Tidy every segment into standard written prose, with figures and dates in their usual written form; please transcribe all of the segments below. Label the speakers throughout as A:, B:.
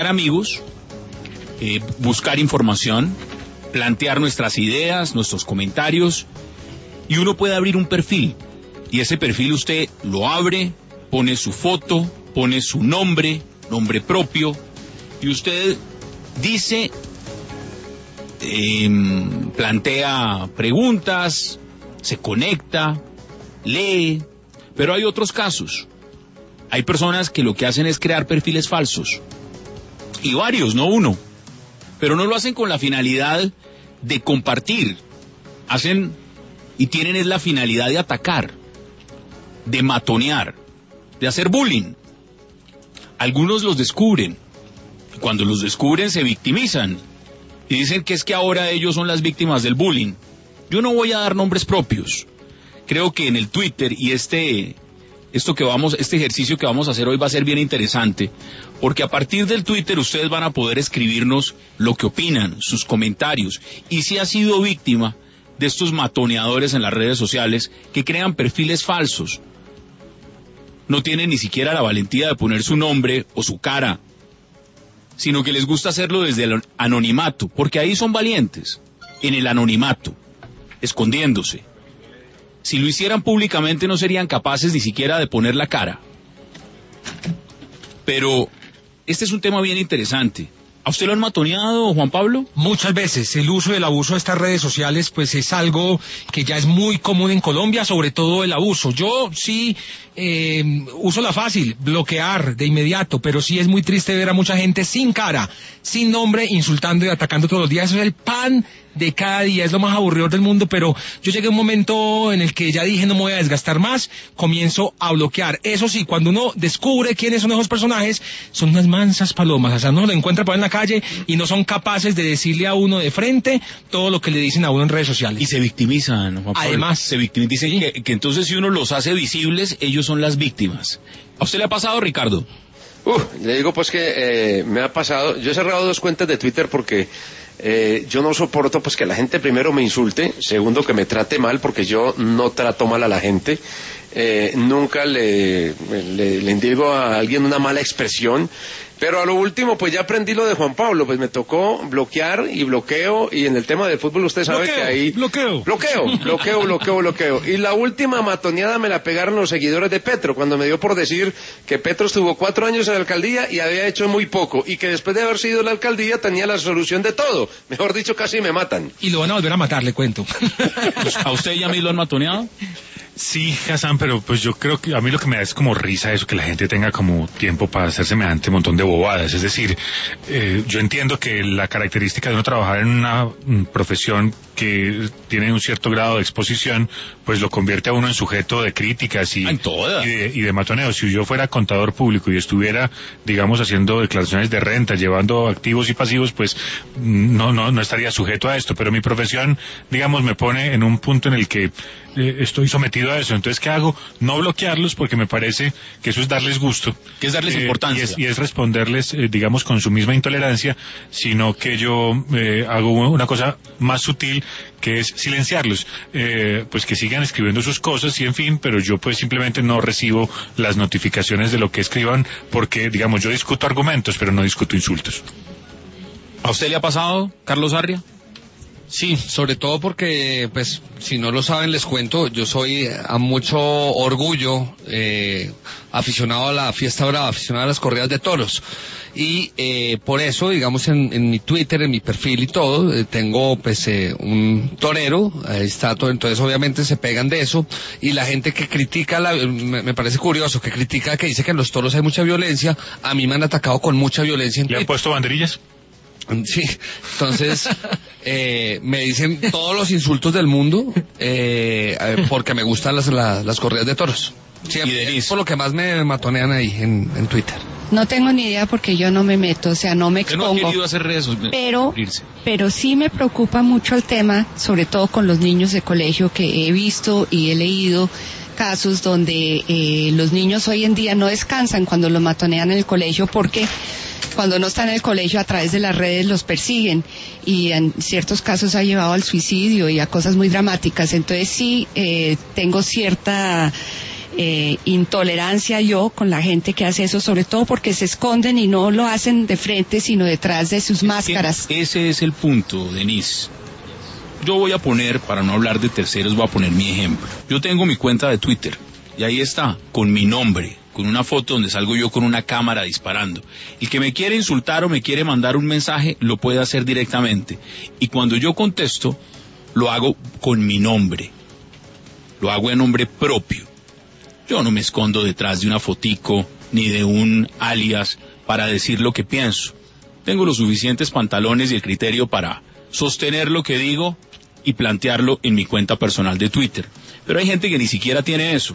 A: amigos, buscar información, plantear nuestras ideas, nuestros comentarios, y uno puede abrir un perfil, y ese perfil usted lo abre, pone su foto, pone su nombre propio, y usted dice, plantea preguntas, se conecta, lee, pero hay otros casos. Hay personas que lo que hacen es crear perfiles falsos, y varios, no uno, pero no lo hacen con la finalidad de compartir, hacen y tienen es la finalidad de atacar, de matonear, de hacer bullying. Algunos los descubren, cuando los descubren se victimizan y dicen que es que ahora ellos son las víctimas del bullying. Yo no voy a dar nombres propios. Creo que en el Twitter y este ejercicio que vamos a hacer hoy va a ser bien interesante, porque a partir del Twitter ustedes van a poder escribirnos lo que opinan, sus comentarios, y si ha sido víctima de estos matoneadores en las redes sociales que crean perfiles falsos. No tienen ni siquiera la valentía de poner su nombre o su cara, sino que les gusta hacerlo desde el anonimato, porque ahí son valientes, en el anonimato, escondiéndose. Si lo hicieran públicamente no serían capaces ni siquiera de poner la cara. Pero este es un tema bien interesante. ¿A usted lo han matoneado, Juan Pablo?
B: Muchas veces. El uso y el abuso de estas redes sociales pues es algo que ya es muy común en Colombia, sobre todo el abuso. Yo sí uso la fácil, bloquear de inmediato, pero sí es muy triste ver a mucha gente sin cara, sin nombre, insultando y atacando todos los días. Eso es el pan de cada día, es lo más aburrido del mundo, pero yo llegué a un momento en el que ya dije no me voy a desgastar más, comienzo a bloquear. Eso sí, cuando uno descubre quiénes son esos personajes, son unas mansas palomas, o sea, uno lo encuentra por ahí en la calle y no son capaces de decirle a uno de frente todo lo que le dicen a uno en redes sociales.
A: Y se victimizan, Juan Pablo.
B: Además,
A: se victimizan, dicen que entonces si uno los hace visibles, ellos son las víctimas. ¿A usted le ha pasado, Ricardo?
C: Le digo pues que me ha pasado. Yo he cerrado 2 cuentas de Twitter porque yo no soporto pues que la gente primero me insulte, segundo que me trate mal, porque yo no trato mal a la gente, nunca le indigo a alguien una mala expresión. Pero a lo último, pues ya aprendí lo de Juan Pablo, pues me tocó bloquear y bloqueo, y en el tema del fútbol usted sabe que ahí... Bloqueo. Y la última matoneada me la pegaron los seguidores de Petro, cuando me dio por decir que Petro estuvo 4 años en la alcaldía y había hecho muy poco, y que después de haber sido la alcaldía tenía la solución de todo. Mejor dicho, casi me matan.
B: Y lo van a volver a matar, le cuento.
A: Pues, ¿a usted y a mí lo han matoneado?
D: Sí, Hassan, pero pues yo creo que a mí lo que me da es como risa eso, que la gente tenga como tiempo para hacer semejante montón de bobadas. Es decir, yo entiendo que la característica de uno trabajar en una profesión que tiene un cierto grado de exposición, pues lo convierte a uno en sujeto de críticas y de matoneo. Si yo fuera contador público y estuviera, digamos, haciendo declaraciones de renta, llevando activos y pasivos, pues no estaría sujeto a esto. Pero mi profesión, digamos, me pone en un punto en el que estoy sometido a eso. Entonces, ¿qué hago? No bloquearlos, porque me parece que eso es darles gusto.
A: Que es darles importancia.
D: Y es responderles, digamos, con su misma intolerancia, sino que yo hago una cosa más sutil, que es silenciarlos. Pues que sigan escribiendo sus cosas y en fin, pero yo pues simplemente no recibo las notificaciones de lo que escriban, porque, digamos, yo discuto argumentos, pero no discuto insultos.
A: ¿A usted le ha pasado, Carlos Arria?
E: Sí, sobre todo porque, pues, si no lo saben, les cuento, yo soy a mucho orgullo aficionado a la fiesta brava, aficionado a las corridas de toros. Y por eso, digamos, en mi Twitter, en mi perfil y todo, tengo pues un torero, ahí está todo, entonces obviamente se pegan de eso, y la gente que critica, me parece curioso, que critica, que dice que en los toros hay mucha violencia, a mí me han atacado con mucha violencia en
D: Twitter. ¿Le han puesto banderillas?
E: Sí, entonces me dicen todos los insultos del mundo porque me gustan las corridas de toros. Sí, es por lo que más me matonean ahí en Twitter.
F: No tengo ni idea porque yo no me meto, o sea, no me expongo.
A: Yo no he querido hacer redes,
F: pero sí me preocupa mucho el tema, sobre todo con los niños de colegio, que he visto y he leído casos donde los niños hoy en día no descansan cuando los matonean en el colegio, porque cuando no están en el colegio a través de las redes los persiguen, y en ciertos casos ha llevado al suicidio y a cosas muy dramáticas. Entonces sí tengo cierta intolerancia yo con la gente que hace eso, sobre todo porque se esconden y no lo hacen de frente, sino detrás de sus máscaras.
A: Ese es el punto, Denise. Yo voy a poner, para no hablar de terceros, voy a poner mi ejemplo. Yo tengo mi cuenta de Twitter, y ahí está, con mi nombre, con una foto donde salgo yo con una cámara disparando. El que me quiere insultar o me quiere mandar un mensaje, lo puede hacer directamente. Y cuando yo contesto, lo hago con mi nombre. Lo hago en nombre propio. Yo no me escondo detrás de una fotico, ni de un alias, para decir lo que pienso. Tengo los suficientes pantalones y el criterio para sostener lo que digo y plantearlo en mi cuenta personal de Twitter. Pero hay gente que ni siquiera tiene eso.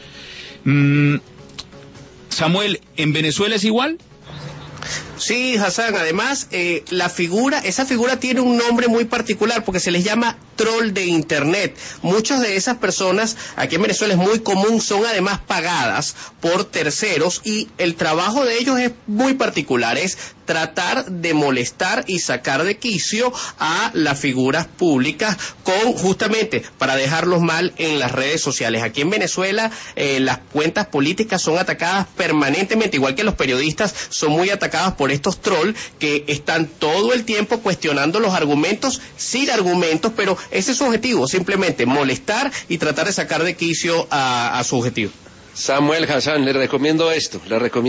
A: Samuel, ¿en Venezuela es igual?
G: Sí, Hassan, además esa figura tiene un nombre muy particular porque se les llama troll de internet. Muchas de esas personas aquí en Venezuela es muy común, son además pagadas por terceros y el trabajo de ellos es muy particular, es tratar de molestar y sacar de quicio a las figuras públicas justamente para dejarlos mal en las redes sociales. Aquí en Venezuela las cuentas políticas son atacadas permanentemente, igual que los periodistas son muy atacados por estos trolls que están todo el tiempo cuestionando los argumentos sin argumentos, pero ese es su objetivo, simplemente molestar y tratar de sacar de quicio a su objetivo.
C: Samuel Hassan, le recomiendo esto.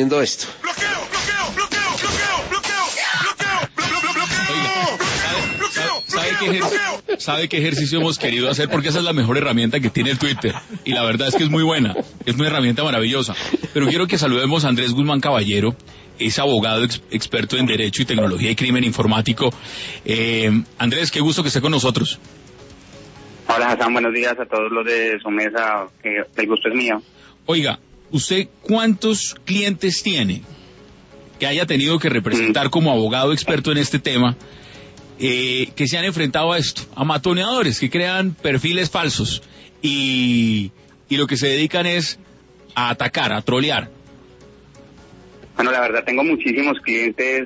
A: ¿Sabe qué ejercicio hemos querido hacer? Porque esa es la mejor herramienta que tiene el Twitter. Y la verdad es que es muy buena. Es una herramienta maravillosa. Pero quiero que saludemos a Andrés Guzmán Caballero. Es abogado experto en Derecho y Tecnología y Crimen Informático. Andrés, qué gusto que esté con nosotros.
H: Hola, Hassan, buenos días a todos los de su mesa. El gusto es mío.
A: Oiga, ¿usted cuántos clientes tiene que haya tenido que representar como abogado experto en este tema, que se han enfrentado a esto, a matoneadores que crean perfiles falsos y lo que se dedican es a atacar, a trolear?
H: Bueno, la verdad tengo muchísimos clientes.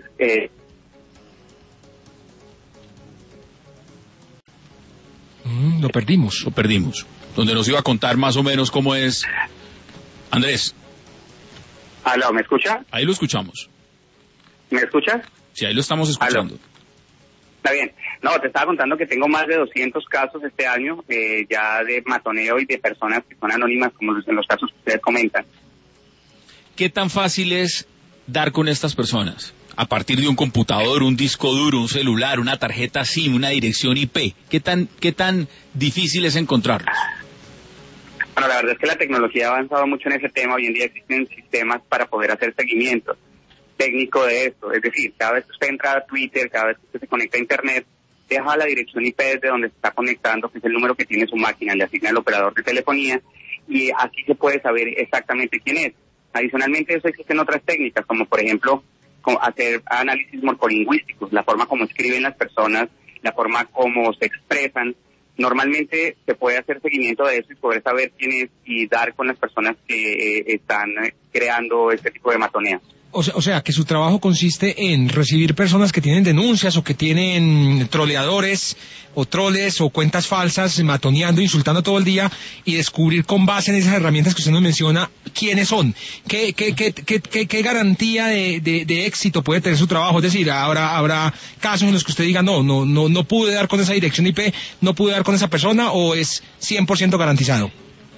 B: Lo perdimos.
A: Donde nos iba a contar más o menos cómo es. Andrés.
H: Aló, ¿me escucha?
A: Ahí lo escuchamos.
H: ¿Me escuchas?
A: Sí, ahí lo estamos escuchando.
H: Aló. Está bien. No, te estaba contando que tengo más de 200 casos este año, ya de matoneo y de personas que son anónimas, como en los casos que ustedes comentan.
A: ¿Qué tan fácil es dar con estas personas? A partir de un computador, un disco duro, un celular, una tarjeta SIM, una dirección IP. ¿Qué tan difícil es encontrarlos?
H: Bueno, la verdad es que la tecnología ha avanzado mucho en ese tema. Hoy en día existen sistemas para poder hacer seguimiento técnico de esto. Es decir, cada vez que usted entra a Twitter, cada vez que usted se conecta a Internet, deja la dirección IP desde donde se está conectando, que es el número que tiene su máquina, le asigna el operador de telefonía, y así se puede saber exactamente quién es. Adicionalmente a eso existen otras técnicas, como por ejemplo hacer análisis morfolingüísticos, la forma como escriben las personas, la forma como se expresan. Normalmente se puede hacer seguimiento de eso y poder saber quién es y dar con las personas que están creando este tipo de matoneo.
B: O sea, que su trabajo consiste en recibir personas que tienen denuncias o que tienen troleadores o troles o cuentas falsas, matoneando, insultando todo el día y descubrir con base en esas herramientas que usted nos menciona quiénes son. ¿Qué garantía de éxito puede tener su trabajo? Es decir, habrá casos en los que usted diga, no pude dar con esa dirección IP, no pude dar con esa persona, o es 100% garantizado.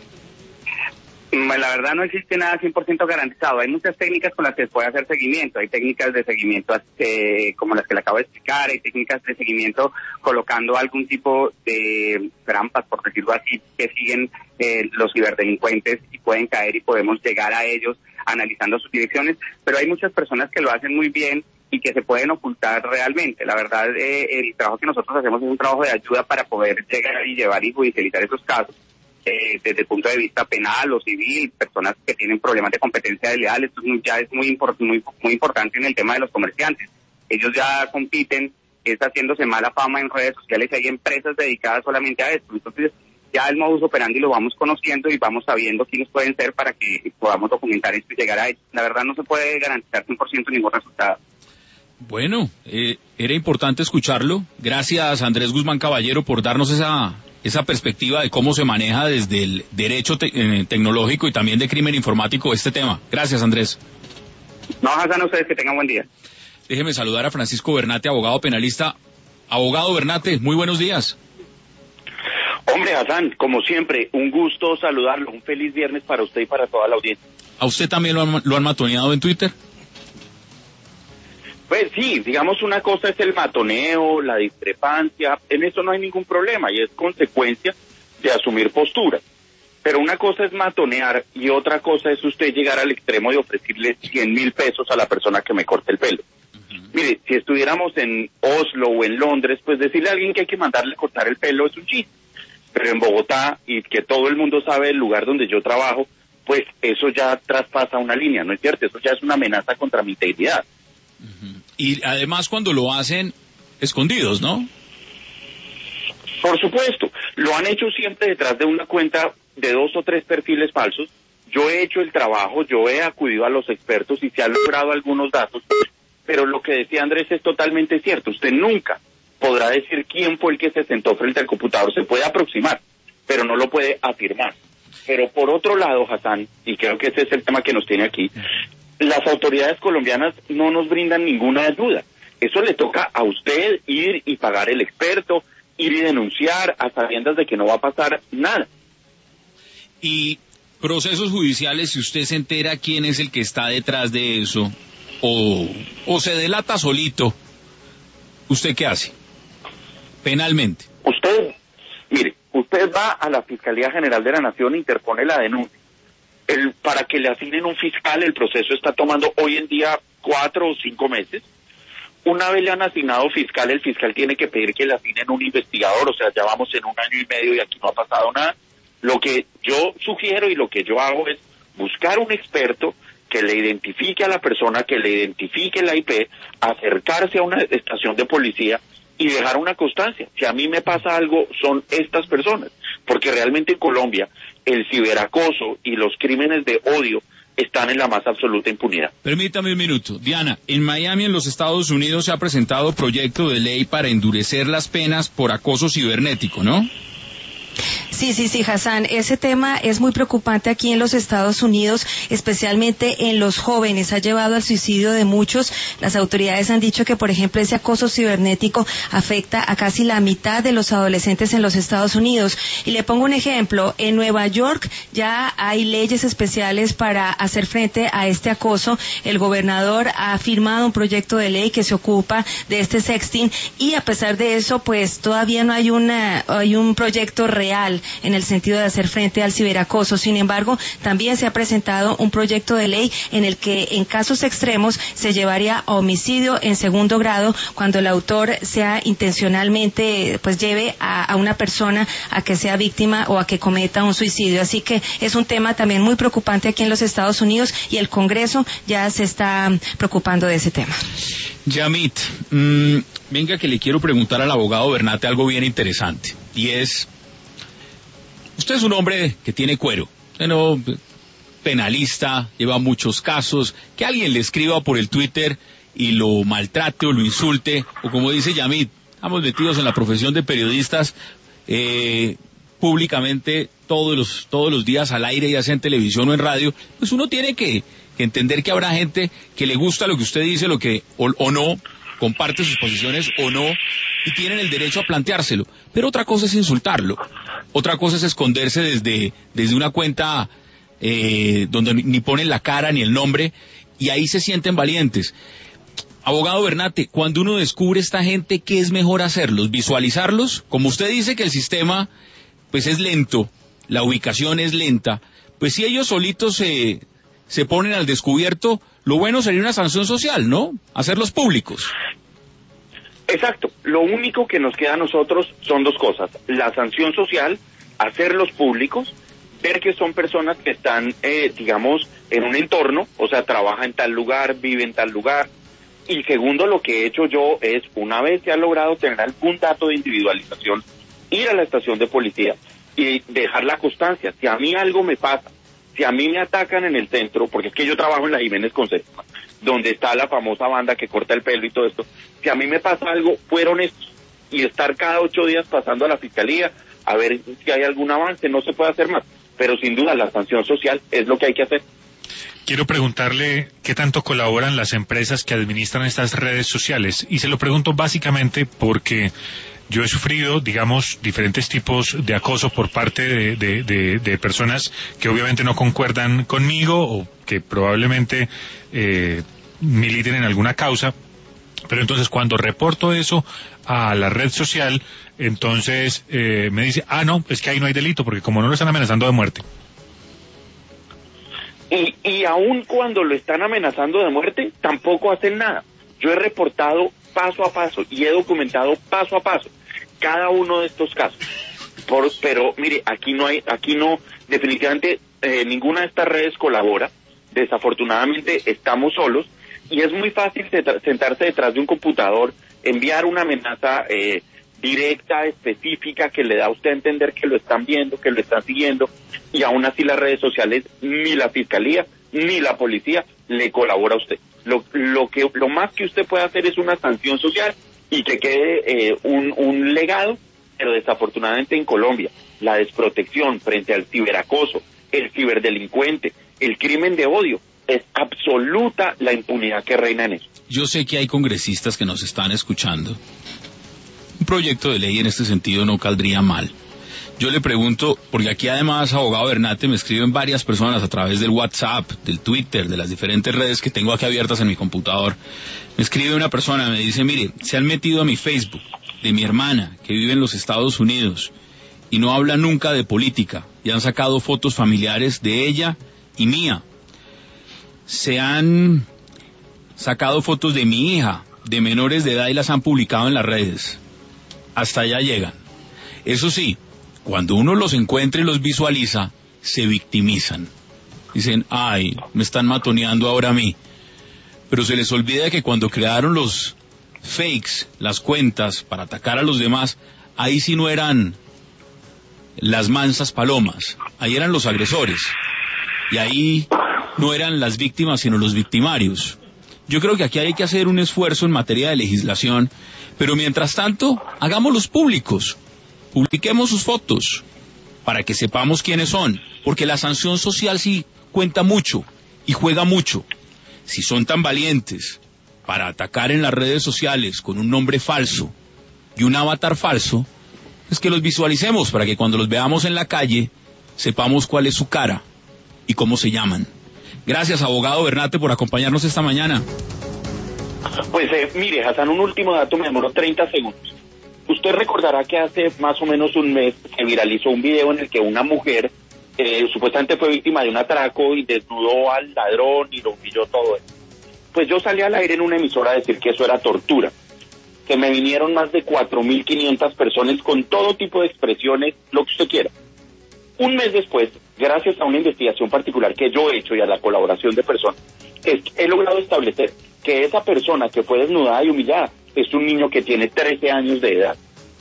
H: La verdad no existe nada 100% garantizado. Hay muchas técnicas con las que se puede hacer seguimiento. Hay técnicas de seguimiento como las que le acabo de explicar. Hay técnicas de seguimiento colocando algún tipo de trampas, por decirlo así, que siguen los ciberdelincuentes y pueden caer y podemos llegar a ellos analizando sus direcciones. Pero hay muchas personas que lo hacen muy bien y que se pueden ocultar realmente. La verdad, el trabajo que nosotros hacemos es un trabajo de ayuda para poder llegar y llevar y judicializar esos casos. Desde el punto de vista penal o civil, personas que tienen problemas de competencia desleal, esto ya es muy importante en el tema de los comerciantes. Ellos ya compiten, está haciéndose mala fama en redes sociales y hay empresas dedicadas solamente a esto. Entonces ya el modus operandi lo vamos conociendo y vamos sabiendo quiénes pueden ser para que podamos documentar esto y llegar a ello. La verdad no se puede garantizar 100% ningún resultado.
A: Bueno, era importante escucharlo. Gracias, Andrés Guzmán Caballero, por darnos esa perspectiva de cómo se maneja desde el derecho tecnológico y también de crimen informático este tema. Gracias, Andrés.
H: No, Hassan, a ustedes que tengan buen día.
A: Déjeme saludar a Francisco Bernate, abogado penalista. Abogado Bernate, muy buenos días.
I: Hombre, Hassan, como siempre, un gusto saludarlo. Un feliz viernes para usted y para toda la audiencia.
A: ¿A usted también lo han matoneado en Twitter?
I: Pues sí, digamos, una cosa es el matoneo, la discrepancia, en eso no hay ningún problema y es consecuencia de asumir postura. Pero una cosa es matonear y otra cosa es usted llegar al extremo de ofrecerle 100.000 pesos a la persona que me corte el pelo. Mire, si estuviéramos en Oslo o en Londres, pues decirle a alguien que hay que mandarle cortar el pelo es un chiste. Pero en Bogotá, y que todo el mundo sabe el lugar donde yo trabajo, pues eso ya traspasa una línea, ¿no es cierto? Eso ya es una amenaza contra mi integridad.
A: Y además cuando lo hacen escondidos, ¿no?
I: Por supuesto, lo han hecho siempre detrás de una cuenta de 2 o 3 perfiles falsos. Yo he hecho el trabajo, yo he acudido a los expertos y se han logrado algunos datos, pero lo que decía Andrés es totalmente cierto. Usted nunca podrá decir quién fue el que se sentó frente al computador. Se puede aproximar, pero no lo puede afirmar. Pero por otro lado, Hassan, y creo que ese es el tema que nos tiene aquí, las autoridades colombianas no nos brindan ninguna ayuda. Eso le toca a usted ir y pagar el experto, ir y denunciar a sabiendas de que no va a pasar nada.
A: Y procesos judiciales, si usted se entera quién es el que está detrás de eso, o se delata solito, ¿usted qué hace? Penalmente.
I: Usted va a la Fiscalía General de la Nación e interpone la denuncia. Para que le asignen un fiscal, el proceso está tomando hoy en día 4 o 5 meses. Una vez le han asignado fiscal, el fiscal tiene que pedir que le asignen un investigador, o sea, ya vamos en 1 año y medio y aquí no ha pasado nada. Lo que yo sugiero y lo que yo hago es buscar un experto que le identifique a la persona, que le identifique la IP, acercarse a una estación de policía y dejar una constancia. Si a mí me pasa algo, son estas personas, porque realmente en Colombia el ciberacoso y los crímenes de odio están en la más absoluta impunidad.
A: Permítame un minuto. Diana, en Miami, en los Estados Unidos, se ha presentado proyecto de ley para endurecer las penas por acoso cibernético, ¿no?
J: Sí, Hassan, ese tema es muy preocupante aquí en los Estados Unidos, especialmente en los jóvenes, ha llevado al suicidio de muchos. Las autoridades han dicho que, por ejemplo, ese acoso cibernético afecta a casi la mitad de los adolescentes en los Estados Unidos. Y le pongo un ejemplo, en Nueva York ya hay leyes especiales para hacer frente a este acoso. El gobernador ha firmado un proyecto de ley que se ocupa de este sexting y a pesar de eso, pues todavía no hay un proyecto real en el sentido de hacer frente al ciberacoso. Sin embargo, también se ha presentado un proyecto de ley en el que en casos extremos se llevaría a homicidio en segundo grado cuando el autor sea intencionalmente, pues lleve a una persona a que sea víctima o a que cometa un suicidio. Así que es un tema también muy preocupante aquí en los Estados Unidos y el Congreso ya se está preocupando de ese tema.
A: Yamit, venga que le quiero preguntar al abogado Bernate algo bien interesante y es: usted es un hombre que tiene cuero, bueno, penalista, lleva muchos casos, que alguien le escriba por el Twitter y lo maltrate o lo insulte, o como dice Yamit, estamos metidos en la profesión de periodistas públicamente todos los días al aire, ya sea en televisión o en radio, pues uno tiene que entender que habrá gente que le gusta lo que usted dice, lo que o no, comparte sus posiciones o no, y tienen el derecho a planteárselo. Pero otra cosa es insultarlo, otra cosa es esconderse desde una cuenta donde ni ponen la cara ni el nombre, y ahí se sienten valientes. Abogado Bernate, cuando uno descubre esta gente, ¿qué es mejor hacerlos? ¿Visualizarlos? Como usted dice que el sistema pues es lento, la ubicación es lenta, pues si ellos solitos se ponen al descubierto, lo bueno sería una sanción social, ¿no? Hacerlos públicos.
I: Exacto. Lo único que nos queda a nosotros son 2 cosas. La sanción social, hacerlos públicos, ver que son personas que están, digamos, en un entorno, o sea, trabaja en tal lugar, vive en tal lugar. Y segundo, lo que he hecho yo es, una vez que ha logrado tener algún dato de individualización, ir a la estación de policía y dejar la constancia. Si a mí algo me pasa, si a mí me atacan en el centro, porque es que yo trabajo en la Jiménez Concepción, donde está la famosa banda que corta el pelo y todo esto, si a mí me pasa algo, fueron estos, y estar cada 8 días pasando a la fiscalía a ver si hay algún avance, no se puede hacer más, pero sin duda la sanción social es lo que hay que hacer.
D: Quiero preguntarle qué tanto colaboran las empresas que administran estas redes sociales, y se lo pregunto básicamente porque yo he sufrido, digamos, diferentes tipos de acoso por parte de personas que obviamente no concuerdan conmigo o que probablemente militen en alguna causa, pero entonces cuando reporto eso a la red social, entonces me dice, no, es que ahí no hay delito porque como no lo están amenazando de muerte.
I: Y aun cuando lo están amenazando de muerte, tampoco hacen nada. Yo he reportado paso a paso y he documentado paso a paso cada uno de estos casos. Pero mire, aquí no, definitivamente ninguna de estas redes colabora. Desafortunadamente estamos solos y es muy fácil sentarse detrás de un computador, enviar una amenaza directa, específica, que le da a usted a entender que lo están viendo, que lo están siguiendo, y aún así las redes sociales, ni la fiscalía, ni la policía le colabora a usted. Lo más que usted puede hacer es una sanción social y que quede un legado, pero desafortunadamente en Colombia la desprotección frente al ciberacoso, el ciberdelincuente, el crimen de odio, es absoluta la impunidad que reina en eso.
A: Yo sé que hay congresistas que nos están escuchando. Un proyecto de ley en este sentido no caldría mal. Yo le pregunto, porque aquí además, abogado Bernate, me escriben varias personas a través del WhatsApp, del Twitter, de las diferentes redes que tengo aquí abiertas en mi computador. Me escribe una persona, me dice, mire, se han metido a mi Facebook de mi hermana que vive en los Estados Unidos y no habla nunca de política y han sacado fotos familiares de ella y mía. Se han sacado fotos de mi hija, de menores de edad y las han publicado en las redes. Hasta allá llegan. Eso sí, cuando uno los encuentra y los visualiza, se victimizan. Dicen, ay, me están matoneando ahora a mí. Pero se les olvida que cuando crearon los fakes, las cuentas para atacar a los demás, ahí sí no eran las mansas palomas, ahí eran los agresores. Y ahí no eran las víctimas, sino los victimarios. Yo creo que aquí hay que hacer un esfuerzo en materia de legislación, pero mientras tanto, hagámoslos públicos. Publiquemos sus fotos para que sepamos quiénes son, porque la sanción social sí cuenta mucho y juega mucho. Si son tan valientes para atacar en las redes sociales con un nombre falso y un avatar falso, es que los visualicemos para que cuando los veamos en la calle sepamos cuál es su cara y cómo se llaman. Gracias, abogado Bernate, por acompañarnos esta mañana.
I: Pues mire, Hassan, un último dato, me demoró 30 segundos. Usted recordará que hace más o menos un mes se viralizó un video en el que una mujer supuestamente fue víctima de un atraco y desnudó al ladrón y lo humilló todo eso. Pues yo salí al aire en una emisora a decir que eso era tortura, que me vinieron más de 4.500 personas con todo tipo de expresiones, lo que usted quiera. Un mes después, gracias a una investigación particular que yo he hecho y a la colaboración de personas, he logrado establecer que esa persona que fue desnudada y humillada es un niño que tiene 13 años de edad.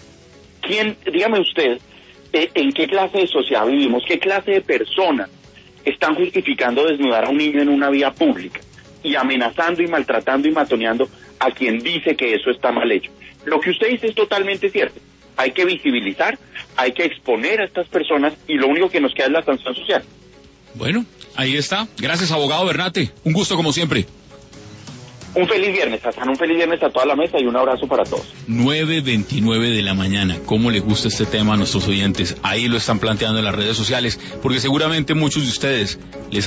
I: Dígame usted, ¿en qué clase de sociedad vivimos? ¿Qué clase de personas están justificando desnudar a un niño en una vía pública y amenazando y maltratando y matoneando a quien dice que eso está mal hecho? Lo que usted dice es totalmente cierto. Hay que visibilizar, hay que exponer a estas personas y lo único que nos queda es la sanción social.
A: Bueno, ahí está. Gracias, abogado Bernate. Un gusto como siempre.
I: Un feliz viernes, Hassan, un feliz viernes a toda la mesa y un abrazo para todos.
A: 9:29 de la mañana. ¿Cómo les gusta este tema a nuestros oyentes? Ahí lo están planteando en las redes sociales, porque seguramente muchos de ustedes les